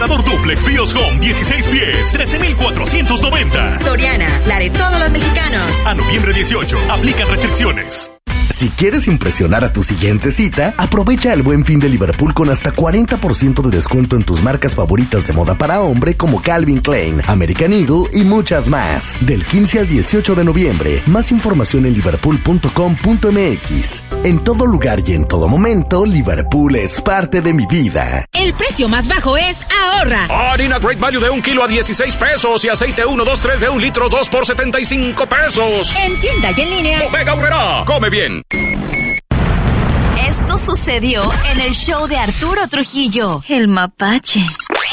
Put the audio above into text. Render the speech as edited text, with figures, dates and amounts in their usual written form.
Refrigerador Duplex Bios Home 16 pies, 13,490. Soriana, la de todos los mexicanos. A noviembre 18, aplican restricciones. Si quieres impresionar a tu siguiente cita, aprovecha el Buen Fin de Liverpool con hasta 40% de descuento en tus marcas favoritas de moda para hombre como Calvin Klein, American Eagle y muchas más. Del 15 al 18 de noviembre. Más información en liverpool.com.mx. En todo lugar y en todo momento, Liverpool es parte de mi vida. El precio más bajo es ahorra. Harina Great Value de 1 kilo a 16 pesos y aceite 1, 2, 3 de 1 litro 2 por 75 pesos. En tienda y en línea. Bodega Aurrerá. Come bien. Esto sucedió en el show de Arturo Trujillo, el mapache.